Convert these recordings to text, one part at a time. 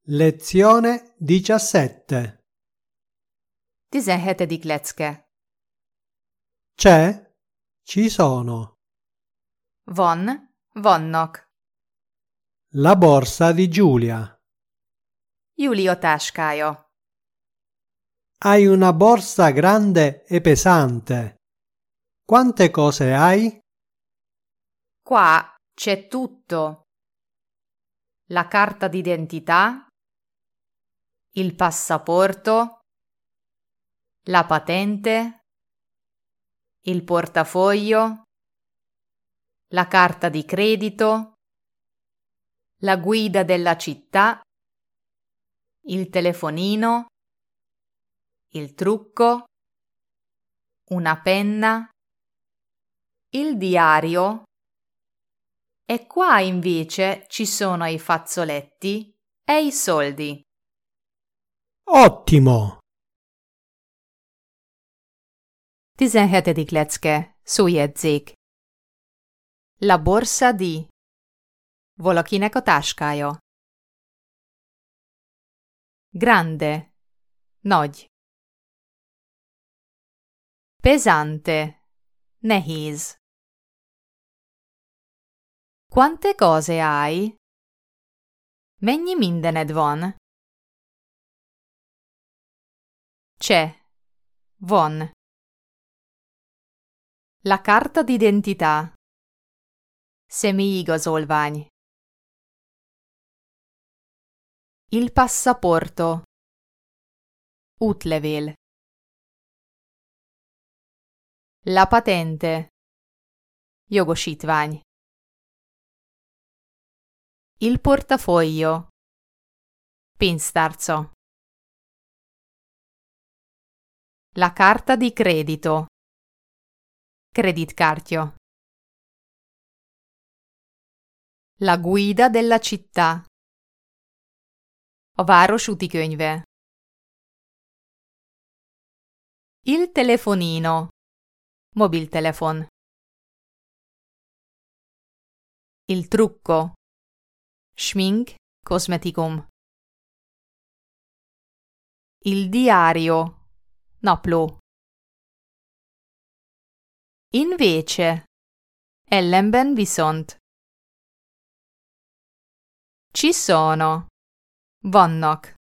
Lezione 17. 17. lecke. C'è? Ci sono. Van, vannak. La borsa di Giulia. Júlia táskája. Hai una borsa grande e pesante. Quante cose hai? Qua c'è tutto. La carta d'identità, il passaporto, la patente, il portafoglio, la carta di credito, la guida della città, il telefonino, il trucco, una penna, il diario e qua invece ci sono i fazzoletti e i soldi. Ottimo! 17. lecke. Szójegyzék. La borsa di. Valakinek a táskája. Grande. Nagy. Pesante. Nehéz. Quante cose hai? Mennyi mindened van? C'è. Van. La carta d'identità. Személyigazolvány. Il passaporto. Útlevél. La patente. Jogosítvány. Il portafoglio. Pénztárca. La carta di credito. Kreditkártya. La guida della città. A város útikönyve. Il telefonino. Mobiltelefon. Il trucco. Schmink, kozmetikum. Il diario. Napló. Invece. Ellenben viszont. Ci sono. Vannak.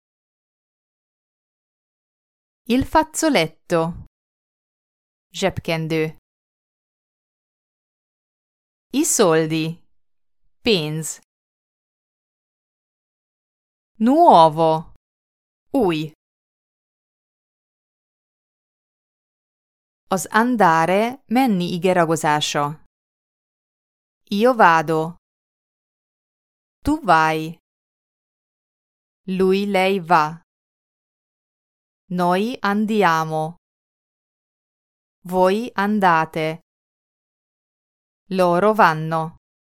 Il fazzoletto. Zsebkendő. I soldi. Pénz. Nuovo. Új. Az andare menni igeragozása. Io vado. Tu vai. Lui, lei va. Noi andiamo. Voi andate. Loro vanno.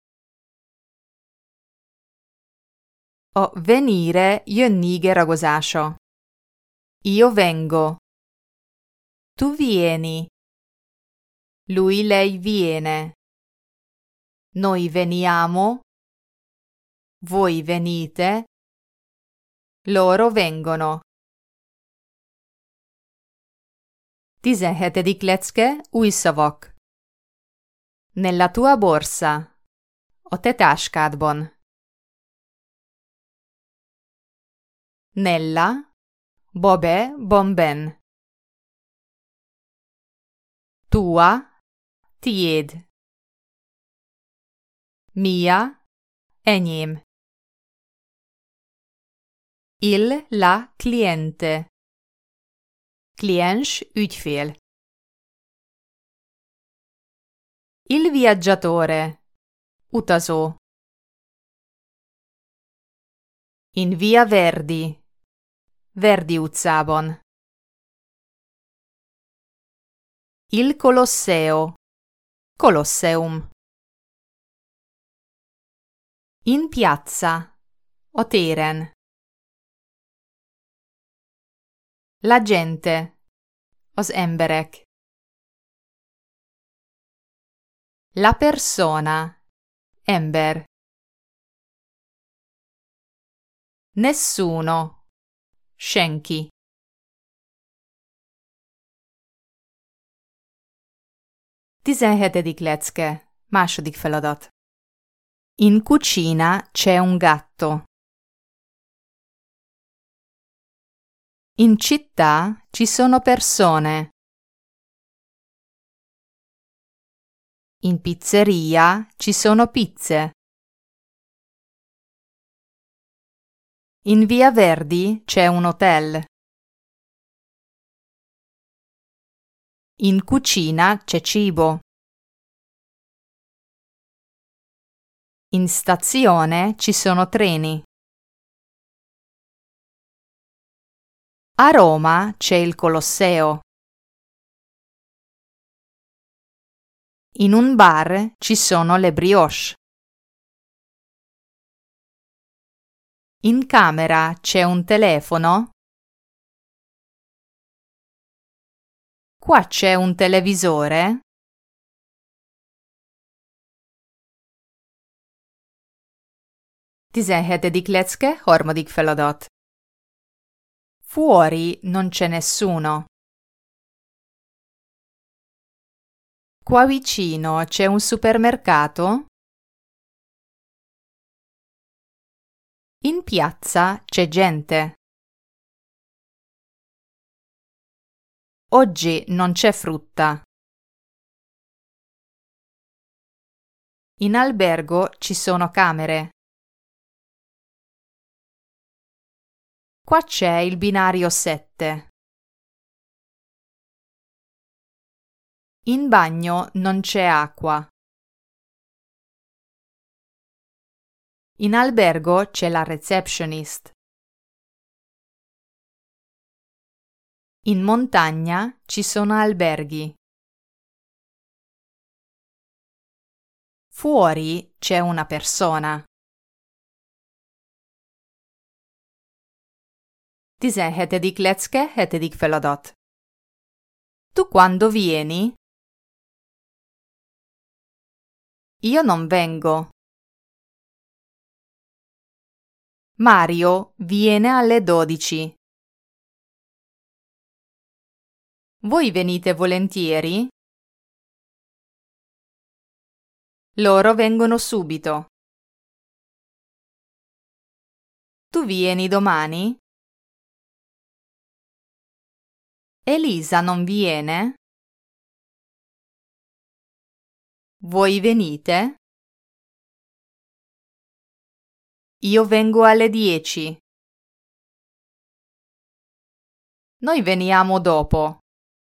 A venire jönni igeragozása. Io vengo. Tu vieni. Lui, lei viene. Noi veniamo. Voi venite. Loro vengono. 17. lecke. Új szavak. Nella tua borsa. A te táskádban. Nella. Babe, bomben. Tua. Tiéd. Mia. Enyém. La cliente. Kliens, ügyfél. Il viaggiatore. Utazó. In via Verdi. Verdi utcában. Il Colosseo. Colosseum. In piazza. A téren. La gente. Az emberek. La persona. Ember. Nessuno. Schenki. Tizenhetedik lecke. Második feladat. In cucina c'è un gatto. In città ci sono persone. In pizzeria ci sono pizze. In Via Verdi c'è un hotel. In cucina c'è cibo. In stazione ci sono treni. A Roma c'è il Colosseo. In un bar ci sono le brioche. In camera c'è un telefono. Qua c'è un televisore. Tizenhetedik lecke, harmadik feladat. Fuori non c'è nessuno. Qua vicino c'è un supermercato. In piazza c'è gente. Oggi non c'è frutta. In albergo ci sono camere. Qua c'è il binario 7. In bagno non c'è acqua. In albergo c'è la receptionist. In montagna ci sono alberghi. Fuori c'è una persona. Tizenhetedik lecke, hetedik feladat. Tu quando vieni? Io non vengo. Mario viene alle 12. Voi venite volentieri? Loro vengono subito. Tu vieni domani? Elisa non viene? Voi venite? Io vengo alle 10. Noi veniamo dopo.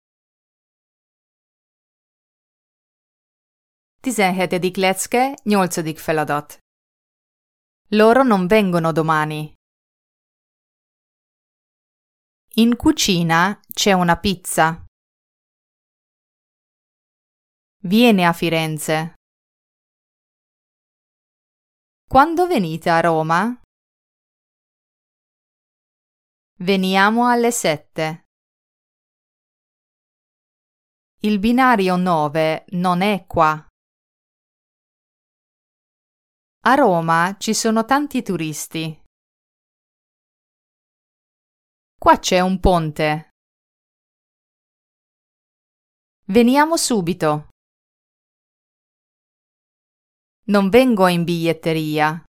Tizenhetedik lecke, nyolcadik feladat. Loro non vengono domani. In cucina c'è una pizza. Viene a Firenze. Quando venite a Roma? Veniamo alle 7. Il binario 9 non è qua. A Roma ci sono tanti turisti. Qua c'è un ponte. Veniamo subito. Non vengo in biglietteria.